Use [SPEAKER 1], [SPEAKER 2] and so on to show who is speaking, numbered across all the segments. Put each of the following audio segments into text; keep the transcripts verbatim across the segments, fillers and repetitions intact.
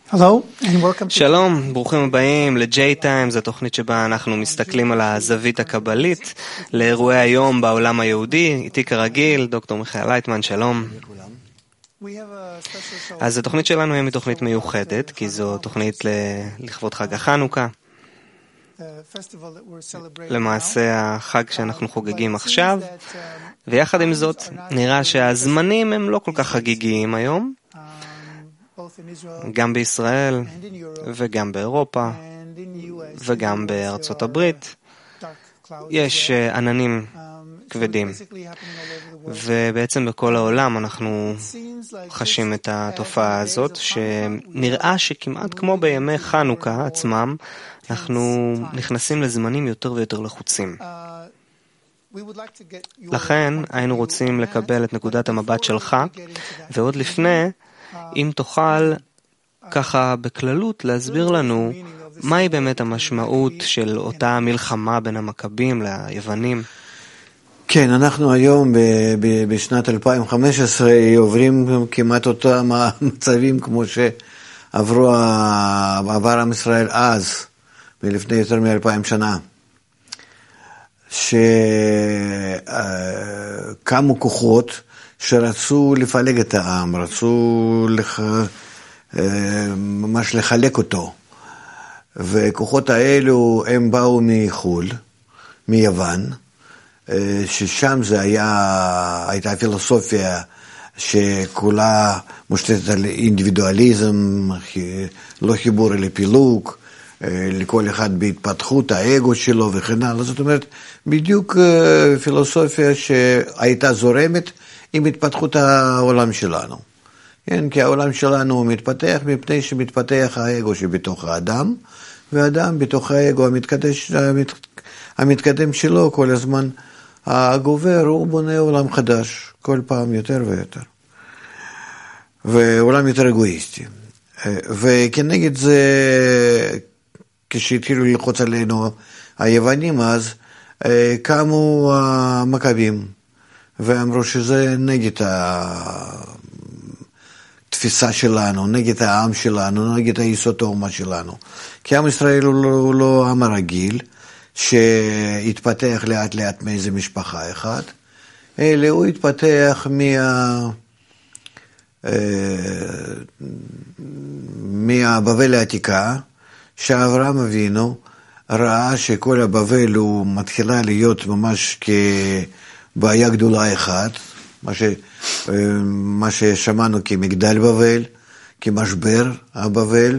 [SPEAKER 1] Hello and welcome to...
[SPEAKER 2] שלום, ברוכים הבאים ל-J Times, התוכנית שבה אנחנו מסתכלים על הזווית הקבלית לאירועי היום בעולם היהודי. איתי כרגיל, דוקטור מיכאל לייטמן, שלום. אז התוכנית שלנו היא תוכנית מיוחדת, כי זו תוכנית לכבוד חג החנוכה. למעשה החג שאנחנו חוגגים עכשיו, ויחד עם זאת נראה שהזמנים הם לא כל כך חגיגיים היום, גם בישראל וגם באירופה וגם בארצות הברית יש עננים כבדים, ובעצם בכל העולם אנחנו חשים את התופעה הזאת, שנראה שכמעט כמו בימי חנוכה עצמם אנחנו נכנסים לזמנים יותר ויותר לחוצים. לכן היינו רוצים לקבל את נקודת המבט שלך, ועוד לפני, אם תוכל ככה בכללות להסביר לנו מהי באמת המשמעות של אותה מלחמה בין המכבים ליוונים.
[SPEAKER 3] כן, אנחנו היום ב- ב- בשנת אלפיים וחמש עשרה עוברים כמעט אותם המצבים כמו שעברו עבר עם ישראל אז, לפני יותר מאלפיים שנה, שקמו כוחות שרצו לפלג את העם, רצו לח... ממש לחלק אותו. וכוחות האלו הם באו מחול, מיוון, ששם זה היה, הייתה פילוסופיה שכולה מושתתת על אינדיבידואליזם, לא חיבור לפילוג, לכל אחד בהתפתחות האגו שלו וכן הלאה. זאת אומרת, בדיוק פילוסופיה שהייתה זורמת עם התפתחות העולם שלנו. כן, כי העולם שלנו מתפתח מפני שמתפתח האגו שבתוך האדם, והאדם בתוך האגו המתקדש, המתקדם שלו כל הזמן הגובר, הוא בונה עולם חדש, כל פעם יותר ויותר. ועולם יותר אגואיסטי. וכנגד זה, כשהתחילו ללחוץ עלינו היוונים אז, קמו המכבים, ואמרו שזה נגד התפיסה שלנו, נגד העם שלנו, נגד היסוד האומה שלנו. כי עם ישראל הוא לא, הוא לא עם הרגיל, שהתפתח לאט לאט מאיזה משפחה אחת, אלא הוא התפתח מה... מהבבל העתיקה, שאברהם אבינו ראה שכל הבבל הוא מתחילה להיות ממש כבעיה גדולה אחת, מה, ש, מה ששמענו כמגדל בבל, כמשבר הבבל,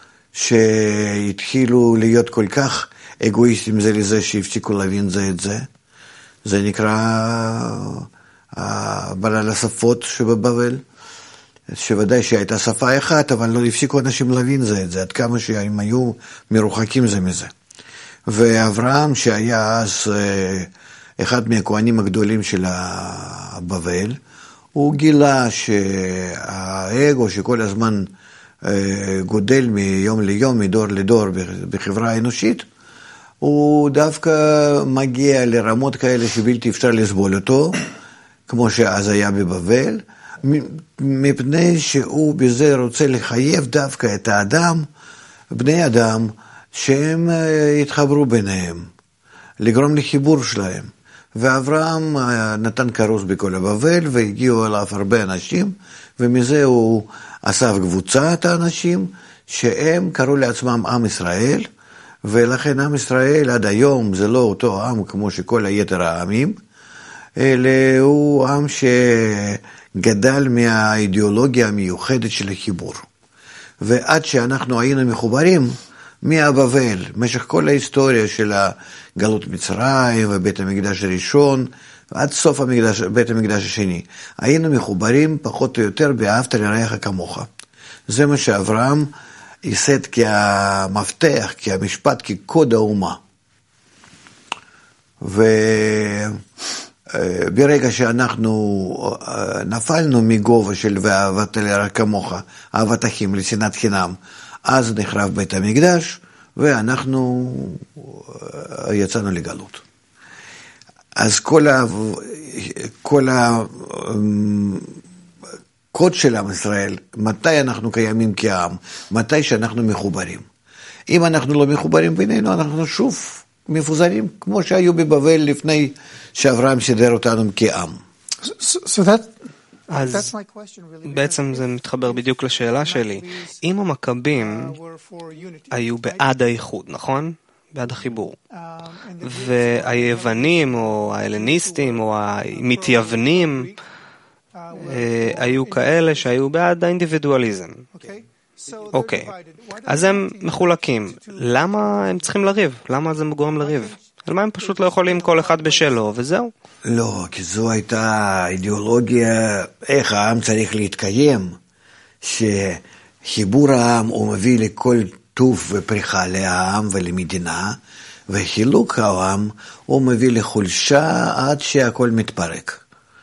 [SPEAKER 3] שהתחילו להיות כל כך אגואיסטים זה לזה שהפסיקו להבין זה את זה. זה נקרא בלל השפות שבבבל, שוודאי שהייתה שפה אחת, אבל לא הפסיקו אנשים להבין זה את זה, עד כמה שהם היו מרוחקים זה מזה. ואברהם, שהיה אז אחד מהכהנים הגדולים של הבבל, הוא גילה שהאגו שכל הזמן גודל מיום ליום, מדור לדור בחברה האנושית, הוא דווקא מגיע לרמות כאלה שבלתי אפשר לסבול אותו, כמו שאז היה בבבל, מפני שהוא בזה רוצה לחייב דווקא את האדם, בני אדם, שהם יתחברו ביניהם, לגרום לחיבור שלהם. ואברהם נתן כרוס בכל הבבל, והגיעו אליו הרבה אנשים, ומזה הוא אסף קבוצת האנשים, שהם קראו לעצמם עם ישראל, ולכן עם ישראל עד היום זה לא אותו עם כמו שכל היתר העמים, אלא הוא עם שגדל מהאידיאולוגיה המיוחדת של החיבור. ועד שאנחנו היינו מחוברים מהבבל, במשך כל ההיסטוריה של גלות מצרים ובית המקדש הראשון, עד סוף המקדש, בית המקדש השני, היינו מחוברים פחות או יותר באהבת לרעך כמוך. זה מה שאברהם ייסד כמפתח, כמשפט, כקוד האומה. וברגע שאנחנו נפלנו מגובה של ואהבת לרעך כמוך, אהבת אחים לשנאת חינם, אז נחרב בית המקדש, ואנחנו יצאנו לגלות. אז כל ה... כל ה... הקוד של עם ישראל, מתי אנחנו קיימים כעם, מתי שאנחנו מחוברים. אם אנחנו לא מחוברים בינינו, אנחנו שוב מפוזרים, כמו שהיו בבבל לפני שאברהם סידר אותנו כעם.
[SPEAKER 1] So, so that,
[SPEAKER 2] אז בעצם זה מתחבר בדיוק לשאלה שלי. אם המכבים היו בעד האיחוד, נכון? בעד החיבור. והיוונים או ההלניסטים או המתייוונים היו כאלה שהיו בעד האינדיבידואליזם. אוקיי. אז הם מחולקים. למה הם צריכים לריב? למה זה גורם לריב? למה הם פשוט לא יכולים כל אחד בשלו וזהו?
[SPEAKER 3] לא, כי זו הייתה אידיאולוגיה איך העם צריך להתקיים, שחיבור העם הוא מביא לכל טוב ופריחה לעם ולמדינה, וחילוק העם הוא מביא לחולשה עד שהכל מתפרק.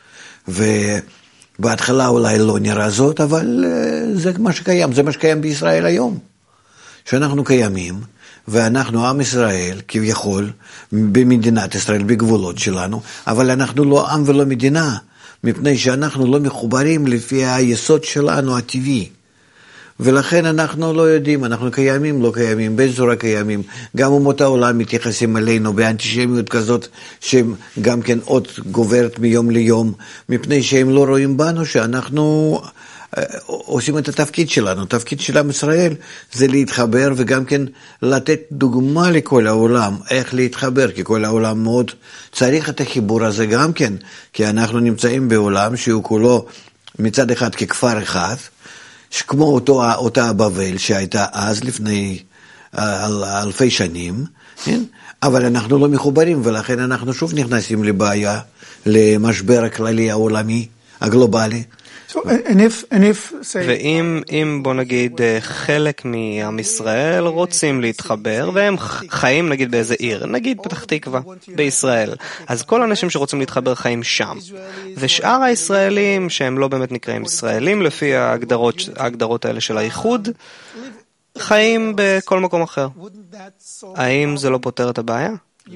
[SPEAKER 3] ובהתחלה אולי לא נראה זאת, אבל זה מה שקיים, זה מה שקיים בישראל היום. שאנחנו קיימים, ואנחנו עם ישראל, כביכול, במדינת ישראל, בגבולות שלנו, אבל אנחנו לא עם ולא מדינה, מפני שאנחנו לא מחוברים לפי היסוד שלנו הטבעי. ולכן אנחנו לא יודעים, אנחנו קיימים, לא קיימים, בין צורה קיימים. גם אומות העולם מתייחסים אלינו באנטישמיות כזאת, שגם כן עוד גוברת מיום ליום, מפני שהם לא רואים בנו שאנחנו עושים את התפקיד שלנו. התפקיד של עם ישראל זה להתחבר וגם כן לתת דוגמה לכל העולם, איך להתחבר, כי כל העולם מאוד צריך את החיבור הזה גם כן, כי אנחנו נמצאים בעולם שהוא כולו מצד אחד ככפר אחד, שכמו אותו, אותה בבל שהייתה אז לפני אל, אלפי שנים, כן? אבל אנחנו לא מחוברים, ולכן אנחנו שוב נכנסים לבעיה, למשבר הכללי העולמי, הגלובלי.
[SPEAKER 1] So, and if, and if, say,
[SPEAKER 2] ואם, אם בוא נגיד חלק מעם ישראל רוצים להתחבר, והם חיים נגיד באיזה עיר, נגיד פתח תקווה, בישראל, אז כל האנשים שרוצים להתחבר חיים שם, ושאר הישראלים שהם לא באמת נקראים ישראלים, לפי ההגדרות, ההגדרות האלה של האיחוד, חיים בכל מקום אחר. האם זה לא פותר את הבעיה?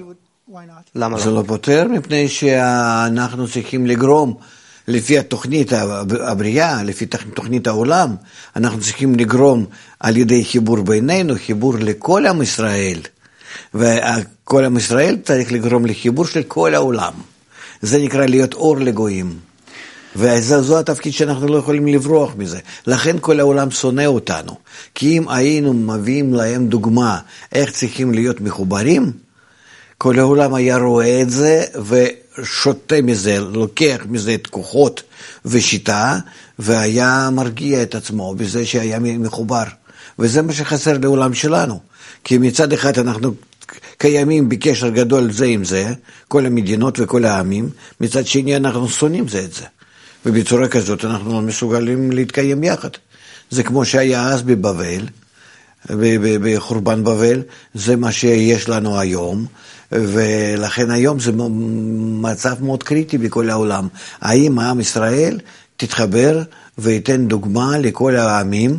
[SPEAKER 2] למה לא?
[SPEAKER 3] זה לא פותר, מפני שאנחנו צריכים לגרום, לפי התוכנית הבריאה, לפי תוכנית העולם, אנחנו צריכים לגרום על ידי חיבור בינינו, חיבור לכל עם ישראל, וכל עם ישראל צריך לגרום לחיבור של כל העולם. זה נקרא להיות אור לגויים, וזו התפקיד שאנחנו לא יכולים לברוח מזה. לכן כל העולם שונא אותנו, כי אם היינו מביאים להם דוגמה איך צריכים להיות מחוברים, כל העולם היה רואה את זה ושותה מזה, לוקח מזה את כוחות ושיטה, והיה מרגיע את עצמו בזה שהיה מחובר. וזה מה שחסר לעולם שלנו. כי מצד אחד אנחנו קיימים בקשר גדול זה עם זה, כל המדינות וכל העמים, מצד שני אנחנו שונאים זה את זה. ובצורה כזאת אנחנו לא מסוגלים להתקיים יחד. זה כמו שהיה אז בבבל, בחורבן בבל, זה מה שיש לנו היום, ולכן היום זה מצב מאוד קריטי בכל העולם. האם העם ישראל תתחבר ויתן דוגמה לכל העמים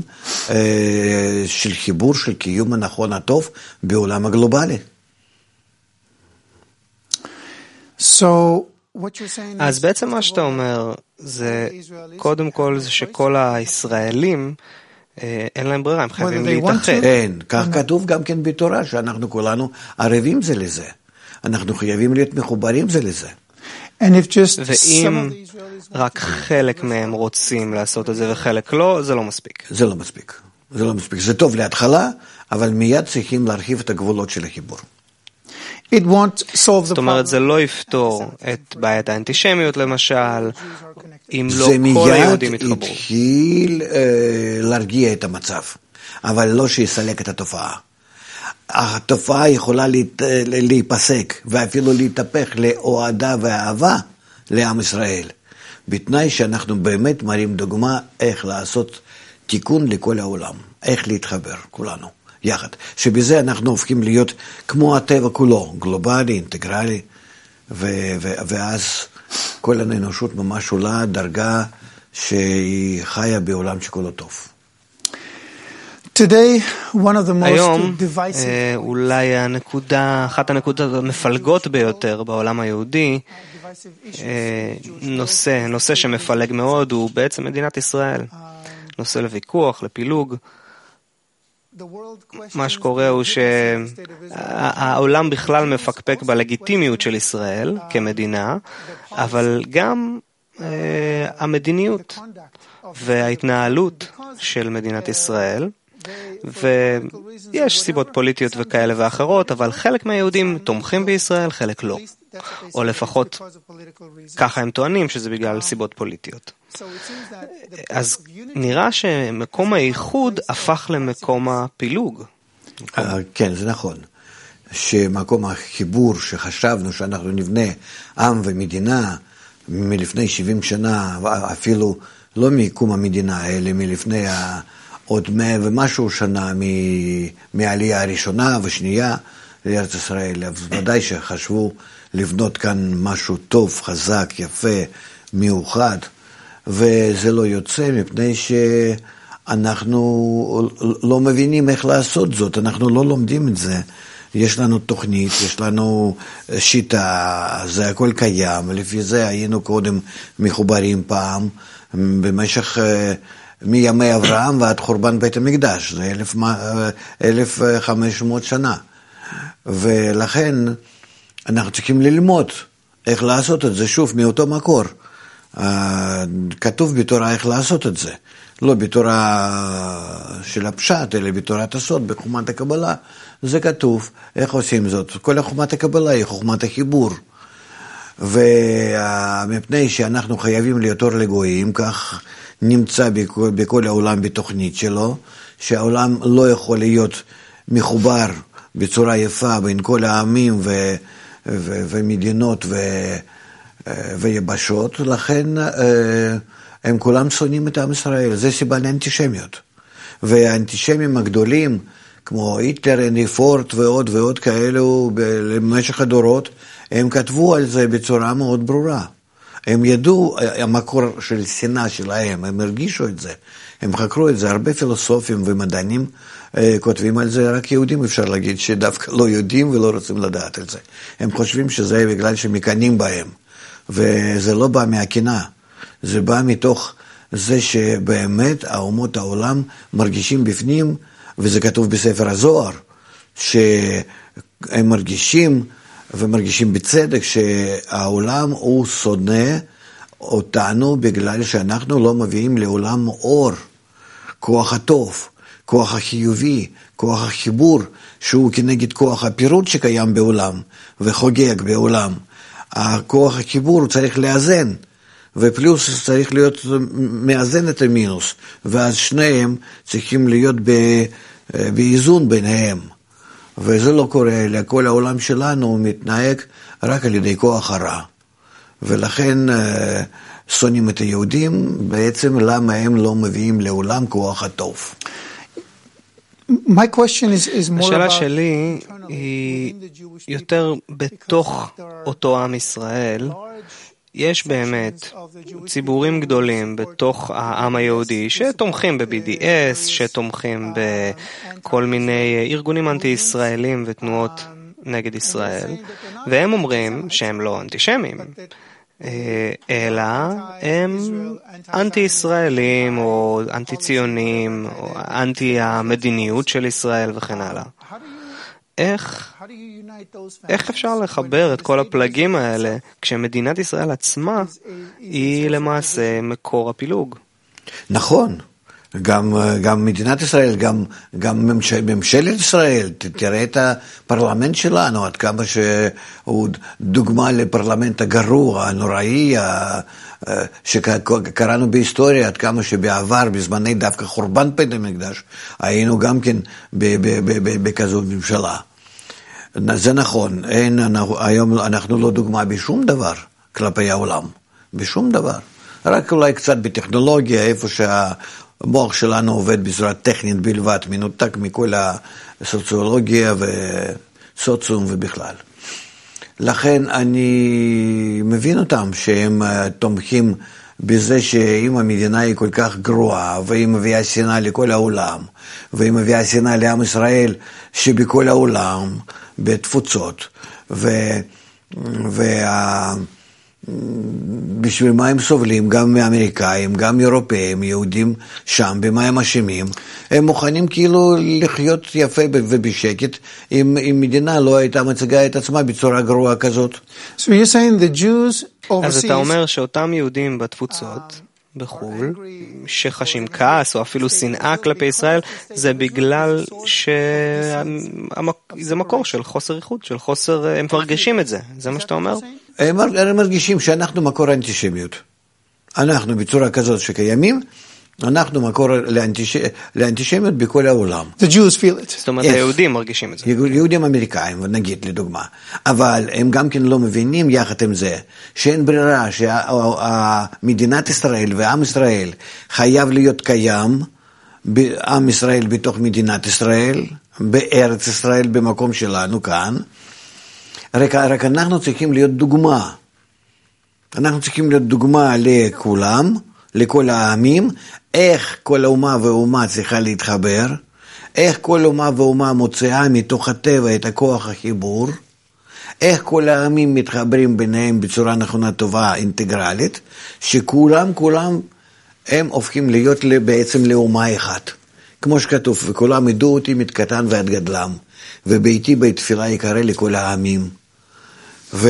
[SPEAKER 3] של חיבור, של קיום הנכון הטוב בעולם הגלובלי.
[SPEAKER 1] So, what you're saying
[SPEAKER 2] אז בעצם מה שאתה אומר זה קודם כל זה שכל הישראלים אין להם ברירה, הם חייבים להתאחד.
[SPEAKER 3] אין, כך כתוב גם כן בתורה, שאנחנו כולנו ערבים זה לזה. אנחנו חייבים להיות מחוברים זה לזה.
[SPEAKER 2] ואם רק חלק מהם רוצים לעשות את זה וחלק לא, זה לא מספיק.
[SPEAKER 3] זה לא מספיק. זה לא מספיק. זה טוב להתחלה, אבל מיד צריכים להרחיב את הגבולות של החיבור.
[SPEAKER 2] זאת אומרת, זה לא יפתור את בעיית האנטישמיות למשל, אם לא כל היהודים יתחברו.
[SPEAKER 3] זה מיד התחיל אה, להרגיע את המצב, אבל לא שיסלק את התופעה. התופעה יכולה להת, להיפסק ואפילו להתהפך לאוהדה ואהבה לעם ישראל, בתנאי שאנחנו באמת מראים דוגמה איך לעשות תיקון לכל העולם, איך להתחבר כולנו יחד, שבזה אנחנו הופכים להיות כמו הטבע כולו, גלובלי, אינטגרלי, ו- ו- ואז כל האנושות ממש עולה דרגה שהיא חיה בעולם שכולו טוב.
[SPEAKER 1] Today, one of the most
[SPEAKER 2] היום,
[SPEAKER 1] divisive
[SPEAKER 2] אולי הנקודה, אחת הנקודות המפלגות ביותר בעולם היהודי, נושא, נושא שמפלג מאוד הוא בעצם מדינת ישראל. נושא לוויכוח, לפילוג. מה שקורה הוא שהעולם בכלל מפקפק בלגיטימיות של ישראל כמדינה, אבל גם המדיניות וההתנהלות של מדינת ישראל, ויש סיבות פוליטיות וכאלה ואחרות, אבל חלק מהיהודים תומכים בישראל, חלק לא. או לפחות ככה הם טוענים שזה בגלל סיבות פוליטיות. אז נראה שמקום האיחוד הפך למקום הפילוג.
[SPEAKER 3] כן, זה נכון. שמקום החיבור שחשבנו שאנחנו נבנה עם ומדינה מלפני שבעים שנה, אפילו לא מקום המדינה, אלא מלפני עוד מאה ומשהו שנה מהעלייה הראשונה ושנייה לארץ ישראל. אז ודאי שחשבו לבנות כאן משהו טוב, חזק, יפה, מיוחד, וזה לא יוצא מפני שאנחנו לא מבינים איך לעשות זאת, אנחנו לא לומדים את זה. יש לנו תוכנית, יש לנו שיטה, זה הכל קיים, לפי זה היינו קודם מחוברים פעם, במשך מימי אברהם ועד חורבן בית המקדש, זה אלף, אלף חמש מאות שנה, ולכן אנחנו צריכים ללמוד איך לעשות את זה, שוב, מאותו מקור. כתוב בתורה איך לעשות את זה. לא בתורה של הפשט, אלא בתורת הסוד, בחוכמת הקבלה. זה כתוב, איך עושים זאת? כל חוכמת הקבלה היא חוכמת החיבור. ומפני שאנחנו חייבים להיות אור לגויים, כך נמצא בכל, בכל העולם בתוכנית שלו, שהעולם לא יכול להיות מחובר בצורה יפה בין כל העמים ו... ו- ומדינות ו- ויבשות, לכן הם כולם שונאים את עם ישראל, זה סיבה לאנטישמיות. והאנטישמים הגדולים, כמו היטלר, הנרי פורד ועוד ועוד כאלו, במשך הדורות, הם כתבו על זה בצורה מאוד ברורה. הם ידעו, המקור של שנאה שלהם, הם הרגישו את זה, הם חקרו את זה, הרבה פילוסופים ומדענים כותבים על זה, רק יהודים אפשר להגיד שדווקא לא יודעים ולא רוצים לדעת על זה. הם חושבים שזה בגלל שמקנאים בהם, וזה לא בא מהקנאה, זה בא מתוך זה שבאמת האומות העולם מרגישים בפנים, וזה כתוב בספר הזוהר, שהם מרגישים ומרגישים בצדק שהעולם הוא שונא אותנו בגלל שאנחנו לא מביאים לעולם אור, כוח הטוב, כוח החיובי, כוח החיבור, שהוא כנגד כוח הפירוד שקיים בעולם וחוגג בעולם. הכוח החיבור הוא צריך לאזן, ופלוס צריך להיות מאזן את המינוס, ואז שניהם צריכים להיות באיזון ביניהם. וזה לא קורה, אלא כל העולם שלנו מתנהג רק על ידי כוח הרע. ולכן שונאים את היהודים, בעצם למה הם לא מביאים לעולם כוח הטוב.
[SPEAKER 1] My question is, is more
[SPEAKER 2] השאלה
[SPEAKER 1] about
[SPEAKER 2] שלי היא יותר בתוך אותו עם ישראל. יש באמת ציבורים גדולים בתוך העם היהודי שתומכים ב-בי די אס, שתומכים בכל מיני ארגונים אנטי-ישראלים ותנועות נגד ישראל, והם אומרים שהם לא אנטישמים, אלא הם אנטי-ישראלים או אנטי-ציונים או אנטי-המדיניות של ישראל וכן הלאה. איך, איך אפשר לחבר את כל הפלגים האלה כשמדינת ישראל עצמה היא למעשה מקור הפילוג?
[SPEAKER 3] נכון, גם, גם מדינת ישראל, גם, גם ממשל, ממשלת ישראל, תראה את הפרלמנט שלנו, עד כמה שהוא דוגמה לפרלמנט הגרוע, הנוראי, שקראנו בהיסטוריה, עד כמה שבעבר, בזמני דווקא חורבן בית המקדש, היינו גם כן בכזו ממשלה. זה נכון, אין, היום אנחנו לא דוגמה בשום דבר כלפי העולם, בשום דבר. רק אולי קצת בטכנולוגיה, איפה שהמוח שלנו עובד בצורה טכנית בלבד, מנותק מכל הסוציולוגיה וסוציום ובכלל. לכן אני מבין אותם שהם תומכים בזה שאם המדינה היא כל כך גרועה, והיא מביאה שנאה לכל העולם, והיא מביאה שנאה לעם ישראל שבכל העולם, בתפוצות, ו... וה... בשביל מה הם סובלים, גם מאמריקאים, גם אירופאים, יהודים שם, במה הם אשמים. הם מוכנים כאילו לחיות יפה ובשקט, אם, אם מדינה לא הייתה מציגה את עצמה בצורה גרועה כזאת.
[SPEAKER 1] So you're saying the Jews overseas...
[SPEAKER 2] אז אתה אומר שאותם יהודים בתפוצות, בחול, שחשים כעס או אפילו שנאה כלפי ישראל, זה בגלל שזה מקור של חוסר איכות, של חוסר, הם מרגישים את זה, זה מה שאתה אומר?
[SPEAKER 3] הם מרגישים שאנחנו מקור אנטישמיות. אנחנו בצורה כזאת שקיימים, אנחנו מקור לאנטישמיות בכל העולם.
[SPEAKER 1] The Jews feel it.
[SPEAKER 2] זאת אומרת, היהודים מרגישים את זה.
[SPEAKER 3] יהודים אמריקאים, נגיד לדוגמה. אבל הם גם כן לא מבינים יחד עם זה, שאין ברירה שמדינת ישראל ועם ישראל חייב להיות קיים, עם ישראל בתוך מדינת ישראל, בארץ ישראל, במקום שלנו כאן. רק, רק אנחנו צריכים להיות דוגמה. אנחנו צריכים להיות דוגמה לכולם, לכל העמים, איך כל האומה ואומה צריכה להתחבר, איך כל אומה ואומה מוצאה מתוך הטבע את הכוח החיבור, איך כל העמים מתחברים ביניהם בצורה נכונה טובה, אינטגרלית, שכולם, כולם, הם הופכים להיות בעצם לאומה אחת. כמו שכתוב, וכולם ידעו אותי מקטן ועד גדלם, וביתי בית תפילה יקרא לכל העמים. ו...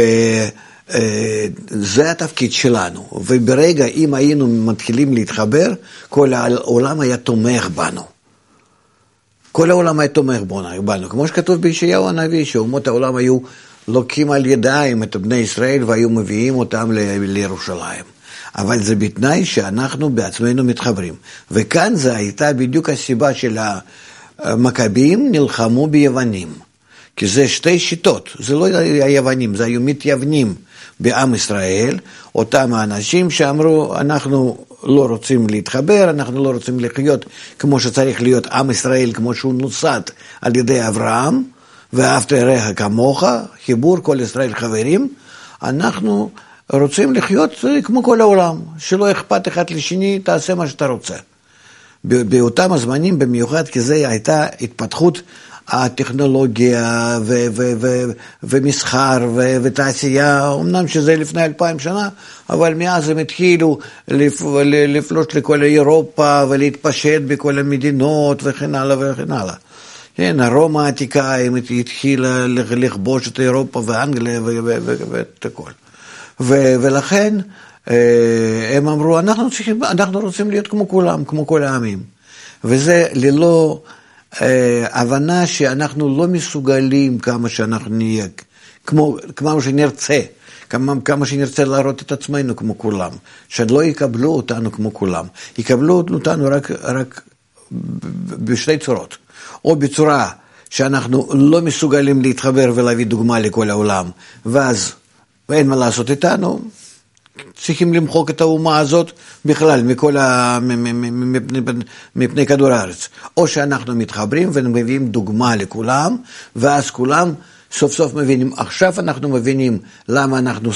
[SPEAKER 3] זה התפקיד שלנו, וברגע אם היינו מתחילים להתחבר, כל העולם היה תומך בנו. כל העולם היה תומך בנו, כמו שכתוב בישעיהו הנביא, שאומות העולם היו לוקחים על ידיים את בני ישראל והיו מביאים אותם לירושלים. אבל זה בתנאי שאנחנו בעצמנו מתחברים. וכאן זה הייתה בדיוק הסיבה של המכבים נלחמו ביוונים. כי זה שתי שיטות, זה לא היוונים, זה היו מתייוונים בעם ישראל, אותם האנשים שאמרו, אנחנו לא רוצים להתחבר, אנחנו לא רוצים לחיות כמו שצריך להיות עם ישראל, כמו שהוא נוסד על ידי אברהם, ואהבת לרעך כמוך, חיבור כל ישראל חברים, אנחנו רוצים לחיות כמו כל העולם, שלא אכפת אחד לשני, תעשה מה שאתה רוצה. באותם הזמנים במיוחד, כי זה הייתה התפתחות הטכנולוגיה ו- ו- ו- ומסחר ו- ותעשייה, אמנם שזה לפני אלפיים שנה, אבל מאז הם התחילו לפ- לפלוש לכל אירופה ולהתפשט בכל המדינות וכן הלאה וכן הלאה. כן, הרומא העתיקה התחילה לכבוש את אירופה ואנגליה ואת הכל. ו- ולכן הם אמרו, אנחנו, צריכים, אנחנו רוצים להיות כמו כולם, כמו כל העמים. וזה ללא הבנה שאנחנו לא מסוגלים כמה שאנחנו נהיה, כמו, כמו שנרצה, כמה, כמה שנרצה להראות את עצמנו כמו כולם, שלא יקבלו אותנו כמו כולם, יקבלו אותנו רק, רק בשתי צורות, או בצורה שאנחנו לא מסוגלים להתחבר ולהביא דוגמה לכל העולם, ואז אין מה לעשות איתנו, צריכים למחוק את האומה הזאת בכלל, מכל ה... מפני, מפני כדור הארץ. או שאנחנו מתחברים ומביאים דוגמה לכולם, ואז כולם סוף סוף מבינים. עכשיו אנחנו מבינים למה אנחנו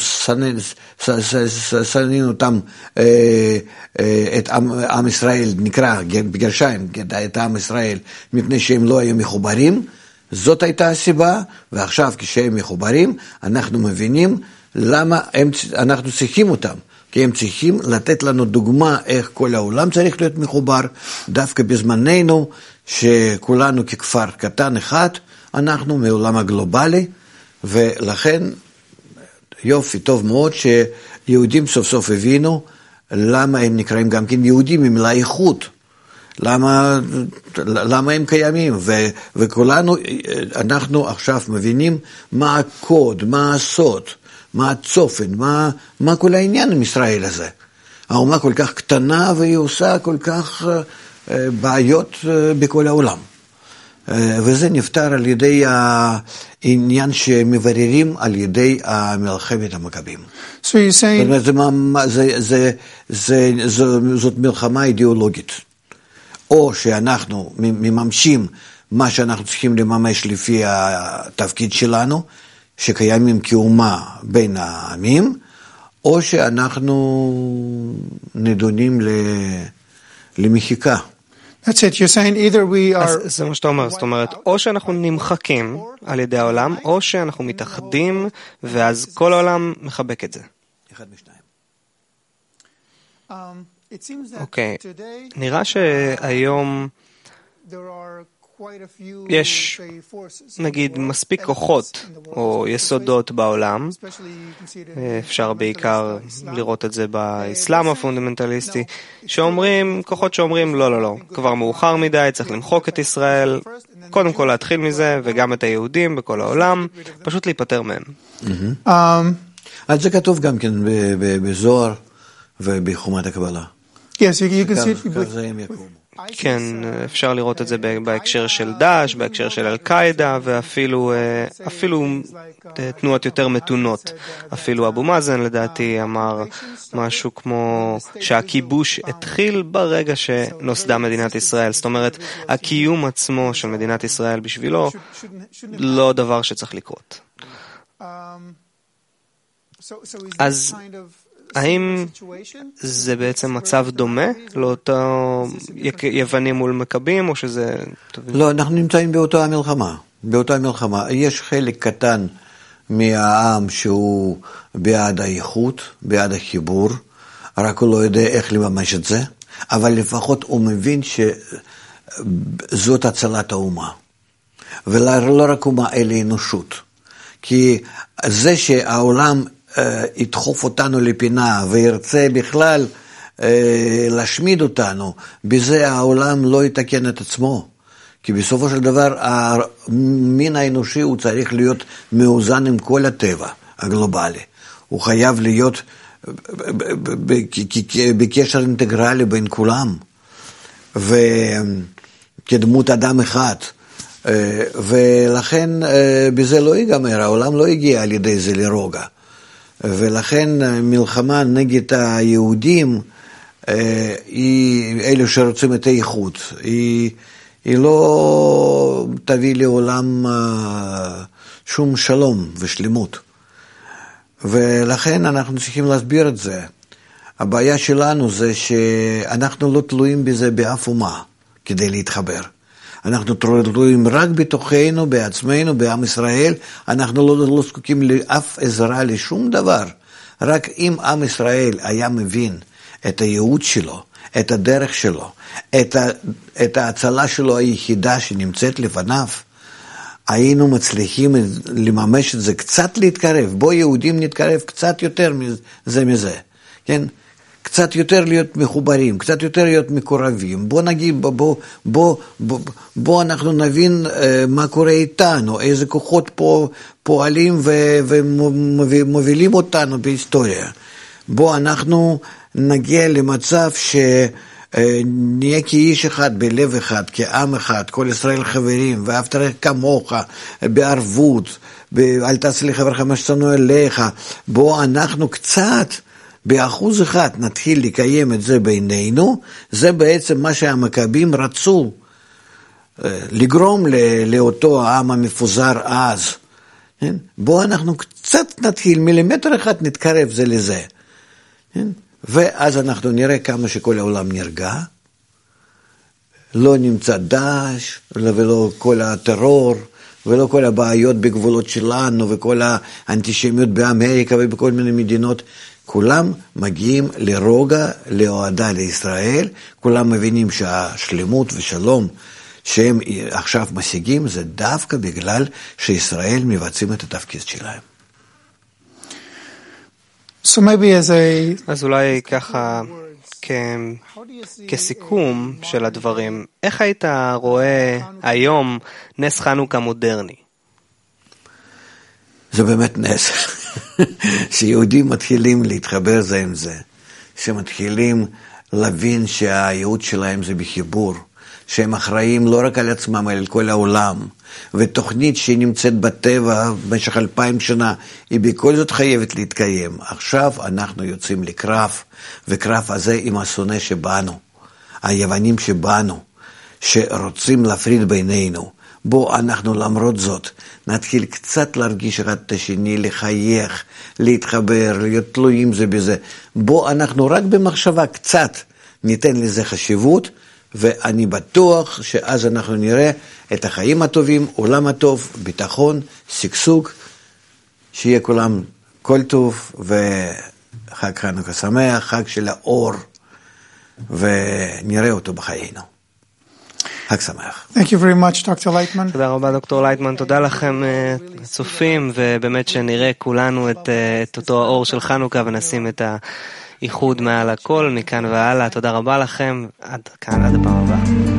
[SPEAKER 3] שנינו אותם, את עם ישראל, נקרא בגרשיים, את עם ישראל, מפני שהם לא היו מחוברים. זאת הייתה הסיבה, ועכשיו כשהם מחוברים, אנחנו מבינים למה הם, אנחנו צריכים אותם, כי הם צריכים לתת לנו דוגמה איך כל העולם צריך להיות מחובר, דווקא בזמננו, שכולנו ככפר קטן אחד, אנחנו מעולם הגלובלי, ולכן יופי, טוב מאוד שיהודים סוף סוף הבינו, למה הם נקראים גם כן יהודים עם לה איכות, למה, למה הם קיימים, ו, וכולנו, אנחנו עכשיו מבינים מה הקוד, מה הסוד, מה הצופן, מה, מה כל העניין עם ישראל הזה. האומה כל כך קטנה והיא עושה כל כך uh, בעיות uh, בכל העולם. Uh, וזה נפטר על ידי העניין שמבררים על ידי מלחמת המכבים.
[SPEAKER 1] So you're saying...
[SPEAKER 3] זאת אומרת, זה, זה, זה, זה, זאת מלחמה אידיאולוגית. או שאנחנו מממשים מה שאנחנו צריכים לממש לפי התפקיד שלנו, שקיימים כאומה בין העמים, או שאנחנו נדונים למחיקה.
[SPEAKER 1] That's it. You're saying either we are...
[SPEAKER 2] אז זה מה שאתה אומר, זאת אומרת, או שאנחנו נמחקים על ידי העולם, או שאנחנו מתאחדים, ואז כל העולם מחבק את זה.
[SPEAKER 3] אחד משניים.
[SPEAKER 2] אוקיי, נראה שהיום יש, נגיד, מספיק כוחות או יסודות בעולם, אפשר בעיקר לראות את זה באסלאם הפונדמנטליסטי, שאומרים, כוחות שאומרים, לא, לא, לא, כבר מאוחר מדי, צריך למחוק את ישראל, קודם כל להתחיל מזה, וגם את היהודים בכל העולם, פשוט להיפטר מהם.
[SPEAKER 3] אז זה כתוב גם כן בזוהר ובחומת הקבלה.
[SPEAKER 2] כן, אפשר לראות את זה בהקשר של דאעש, בהקשר של אל-קאעידה, ואפילו אפילו תנועות יותר מתונות. אפילו אבו מאזן לדעתי אמר משהו כמו שהכיבוש התחיל ברגע שנוסדה מדינת ישראל. זאת אומרת, הקיום עצמו של מדינת ישראל בשבילו לא דבר שצריך לקרות. אז האם זה בעצם מצב דומה לאותו יוונים מול מכבים, או שזה...
[SPEAKER 3] לא, אנחנו נמצאים באותה המלחמה. באותה המלחמה. יש חלק קטן מהעם שהוא בעד האיכות, בעד החיבור, רק הוא לא יודע איך לממש את זה, אבל לפחות הוא מבין שזאת הצלת האומה. ולא רק אומה, אלא אנושות. כי זה שהעולם ידחוף אותנו לפינה וירצה בכלל להשמיד אותנו, בזה העולם לא יתקן את עצמו. כי בסופו של דבר המין האנושי הוא צריך להיות מאוזן עם כל הטבע הגלובלי. הוא חייב להיות בקשר אינטגרלי בין כולם, וכדמות אדם אחד. ולכן בזה לא ייגמר, העולם לא הגיע על ידי זה לרוגע. ולכן מלחמה נגד היהודים, היא, אלו שרוצים את האיכות, היא, היא לא תביא לעולם שום שלום ושלמות. ולכן אנחנו צריכים להסביר את זה. הבעיה שלנו זה שאנחנו לא תלויים בזה באף אומה כדי להתחבר. אנחנו תלויים רק בתוכנו, בעצמנו, בעם ישראל. אנחנו לא, לא זקוקים לאף עזרה, לשום דבר. רק אם עם ישראל היה מבין את הייעוד שלו, את הדרך שלו, את, ה, את ההצלה שלו היחידה שנמצאת לפניו, היינו מצליחים לממש את זה, קצת להתקרב. בוא יהודים נתקרב קצת יותר מזה מזה. כן? קצת יותר להיות מחוברים, קצת יותר להיות מקורבים. בוא נגיד, בוא, בוא, בוא, בוא, בוא אנחנו נבין uh, מה קורה איתנו, איזה כוחות פה פועלים ו- ומובילים אותנו בהיסטוריה. בוא אנחנו נגיע למצב שנהיה כאיש אחד, בלב אחד, כעם אחד, כל ישראל חברים, ואהבת לרעך כמוך, בערבות, אל תעשה לחברך מה ששנוא אליך. בוא אנחנו קצת באחוז אחד נתחיל לקיים את זה בינינו. זה בעצם מה שהמכבים רצו, לגרום לאותו העם המפוזר אז. בוא אנחנו קצת נתחיל, מילימטר אחד נתקרב זה לזה. ואז אנחנו נראה כמה שכל העולם נרגע, לא נמצא דאעש, ולא כל הטרור, ולא כל הבעיות בגבולות שלנו, וכל האנטישמיות באמריקה ובכל מיני מדינות. כולם מגיעים לרוגע, להועדה לישראל, כולם מבינים שהשלמות ושלום שהם עכשיו משיגים, זה דווקא בגלל שישראל מבצעים את התפקיד שלהם.
[SPEAKER 1] So maybe as a...
[SPEAKER 2] אז אולי ככה, כ... כסיכום של הדברים, איך היית רואה היום נס חנוכה מודרני?
[SPEAKER 3] זה באמת נס, שיהודים מתחילים להתחבר זה עם זה, שמתחילים להבין שהייעוד שלהם זה בחיבור, שהם אחראים לא רק על עצמם, אלא על כל העולם, ותוכנית שהיא נמצאת בטבע במשך אלפיים שנה, היא בכל זאת חייבת להתקיים. עכשיו אנחנו יוצאים לקרב, וקרב הזה עם השונא שבנו, היוונים שבנו, שרוצים להפריד בינינו. בוא אנחנו למרות זאת נתחיל קצת להרגיש אחד את השני, לחייך, להתחבר, להיות תלויים זה בזה. בוא אנחנו רק במחשבה קצת ניתן לזה חשיבות, ואני בטוח שאז אנחנו נראה את החיים הטובים, עולם הטוב, ביטחון, שגשוג, שיהיה כולם כל טוב חג חנוכה שמח, חג של האור, ונראה אותו בחיינו. חג שמח.
[SPEAKER 1] Thank you very much, דוקטור לייטמן.
[SPEAKER 2] תודה רבה, דוקטור לייטמן. תודה לכם, צופים, ובאמת שנראה כולנו את, את אותו האור של חנוכה, ונשים את האיחוד מעל הכל, מכאן והלאה. תודה רבה לכם. עד כאן, עד הפעם הבאה.